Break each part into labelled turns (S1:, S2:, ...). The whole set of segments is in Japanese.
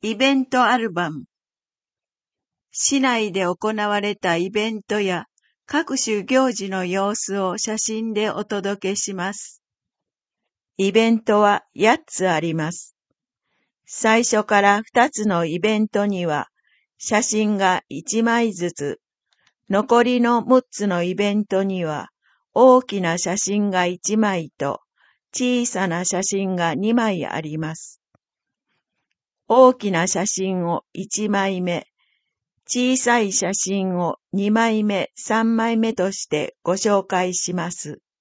S1: イベントアルバム。市内で行われたイベントや各種行事の様子を写真でお届けします。イベントは8つあります。最初から2つのイベントには写真が1枚ずつ、残りの6つのイベントには大きな写真が1枚と小さな写真が2枚あります。大きな写真を1枚目、小さい写真を2枚目、3枚目としてご紹介します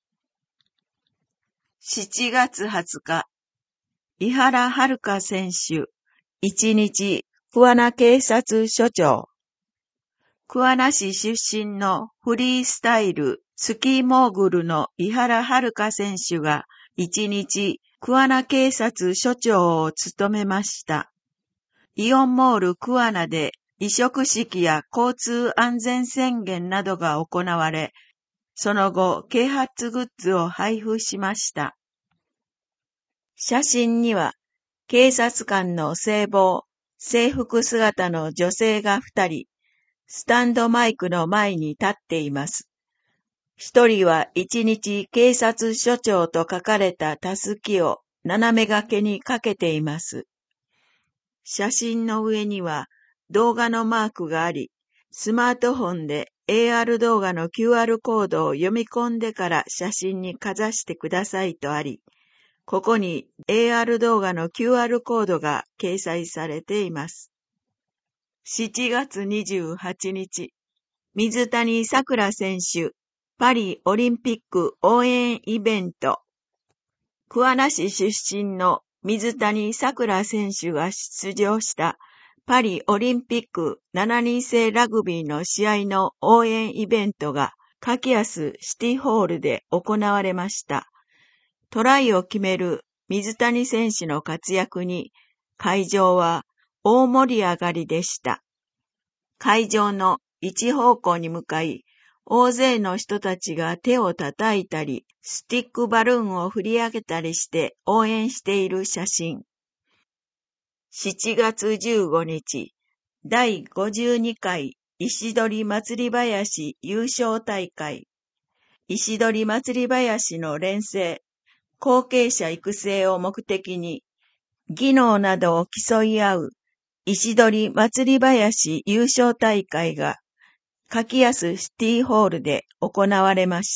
S1: 。7月20日、井原遥選手、1日、桑名警察署長。桑名市出身のフリースタイル、スキーモーグルの井原遥選手が1日、桑名警察署長を務めました。イオンモール桑名で委嘱式や交通安全宣言などが行われ、その後、啓発グッズを配布しました。写真には、警察官の制帽、制服姿の女性が2人、スタンドマイクの前に立っています。1人は1日警察署長と書かれたたすきを斜め掛けにかけています。写真の上には動画のマークがあり、スマートフォンで AR 動画の QR コードを読み込んでから写真にかざしてくださいとあり、ここに AR 動画の QR コードが掲載されています。7月28日、水谷さくら選手、パリオリンピック応援イベント。桑名市出身の水谷さくら選手が出場したパリオリンピック7人制ラグビーの試合の応援イベントが柿安シティホールで行われました。トライを決める水谷選手の活躍に会場は大盛り上がりでした。会場の一方向に向かい、大勢の人たちが手を叩いたり、スティックバルーンを振り上げたりして応援している写真。7月15日、第52回石鳥祭り林優勝大会。石鳥祭り林の連成、後継者育成を目的に、技能などを競い合う石鳥祭り林優勝大会が柿安シティホールで行われました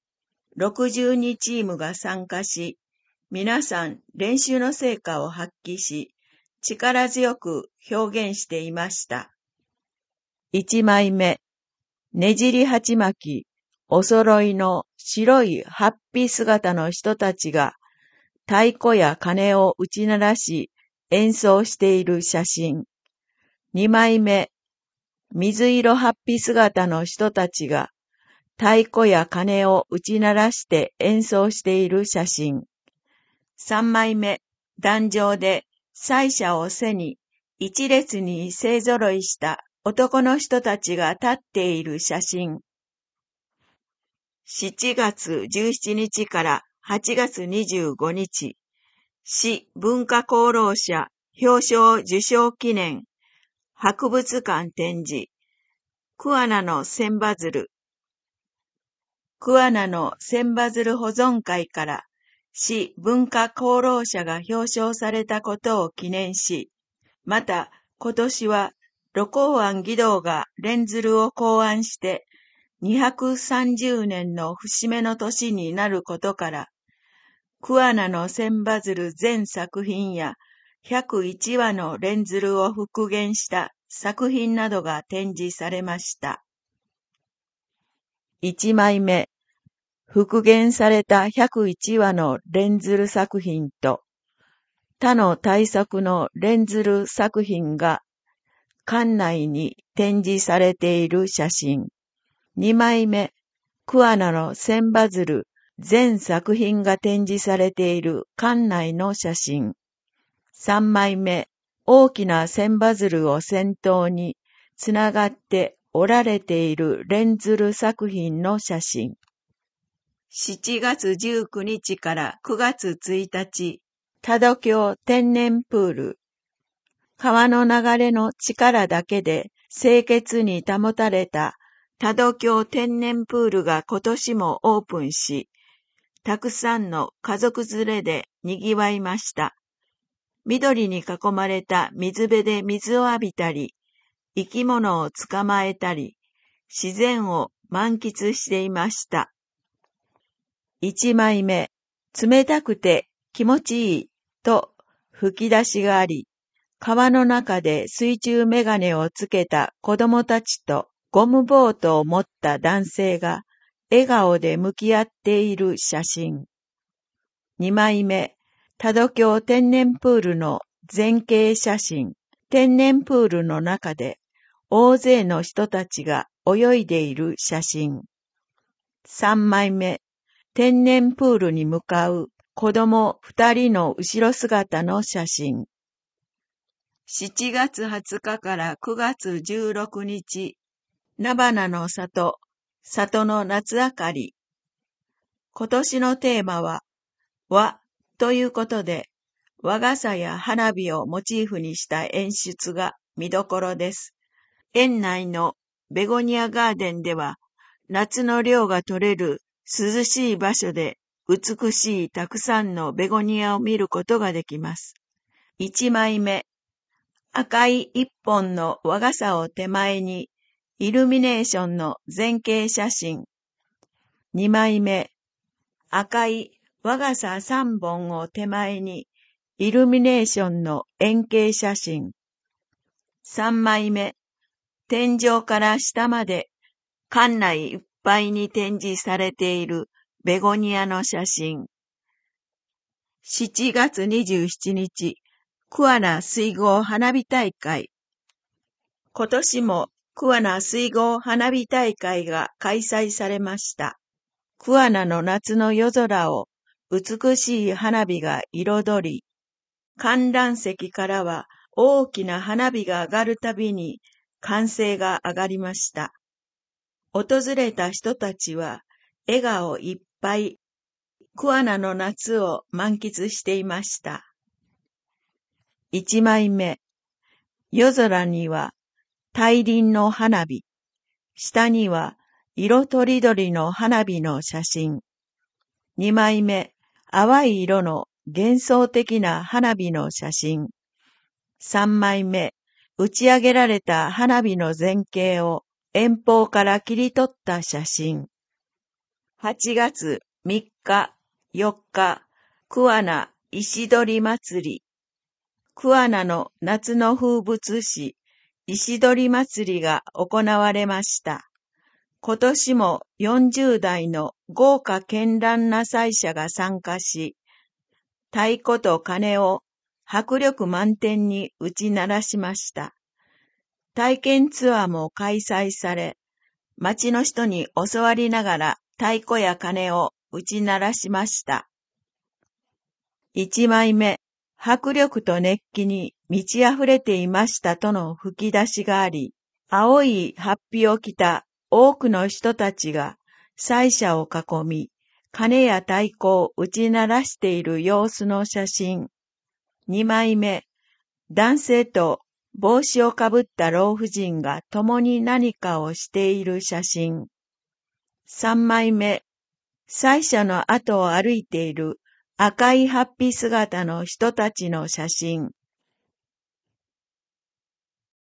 S1: 。62チームが参加し、皆さん練習の成果を発揮し、力強く表現していました。1枚目、ねじり鉢巻き、お揃いの白いハッピー姿の人たちが太鼓や鐘を打ち鳴らし演奏している写真。2枚目、水色ハッピー姿の人たちが太鼓や鐘を打ち鳴らして演奏している写真。3枚目、壇上で祭車を背に一列に勢ぞろいした男の人たちが立っている写真。7月17日から8月25日、市文化功労者表彰受賞記念博物館展示、桑名の千羽鶴。桑名の千羽鶴保存会から市文化功労者が表彰されたことを記念し、また今年は露光庵義堂が蓮鶴を考案して230年の節目の年になることから、桑名の千羽鶴全作品や101羽の蓮鶴を復元した作品などが展示されました。1枚目、復元された101羽の蓮鶴作品と、他の大作の蓮鶴作品が館内に展示されている写真。2枚目、桑名の千羽鶴全作品が展示されている館内の写真。3枚目、大きな千羽鶴を先頭につながって折られている蓮鶴作品の写真。7月19日から9月1日、多度峡天然プール。 川の流れの力だけで清潔に保たれた多度峡天然プールが今年もオープンし、たくさんの家族連れで賑わいました。緑に囲まれた水辺で水を浴びたり、生き物を捕まえたり、自然を満喫していました。1枚目、冷たくて気持ちいいと吹き出しがあり、川の中で水中メガネをつけた子供たちとゴムボートを持った男性が笑顔で向き合っている写真。2枚目、多度峡天然プールの前景写真。天然プールの中で大勢の人たちが泳いでいる写真。3枚目、天然プールに向かう子供2人の後ろ姿の写真。7月20日から9月16日、菜花の里の夏明かり。今年のテーマは、和ということで、和傘や花火をモチーフにした演出が見どころです。園内のベゴニアガーデンでは、夏の涼が取れる涼しい場所で美しいたくさんのベゴニアを見ることができます。1枚目、赤い一本の和傘を手前にイルミネーションの前景写真。2枚目、赤い和傘3本を手前にイルミネーションの円形写真。3枚目、天井から下まで館内いっぱいに展示されているベゴニアの写真。7月27日、桑名水郷花火大会。今年も桑名水郷花火大会が開催されました。桑名の夏の夜空を美しい花火が彩り、観覧席からは大きな花火が上がるたびに歓声が上がりました。訪れた人たちは笑顔いっぱい、桑名の夏を満喫していました。1枚目、夜空には大輪の花火、下には色とりどりの花火の写真。2枚目、淡い色の幻想的な花火の写真。3枚目、打ち上げられた花火の前景を遠方から切り取った写真。8月3日、4日、桑名石鳥祭り。桑名の夏の風物詩、石鳥祭りが行われました。今年も40代の豪華絢爛な祭車が参加し、太鼓と鐘を迫力満点に打ち鳴らしました。体験ツアーも開催され、町の人に教わりながら太鼓や鐘を打ち鳴らしました。1枚目、迫力と熱気に満ち溢れていましたとの吹き出しがあり、青い法被を着た多くの人たちが祭車を囲み、鐘や太鼓を打ち鳴らしている様子の写真。2枚目、男性と帽子をかぶった老婦人が共に何かをしている写真。3枚目、祭車の後を歩いている赤い法被姿の人たちの写真。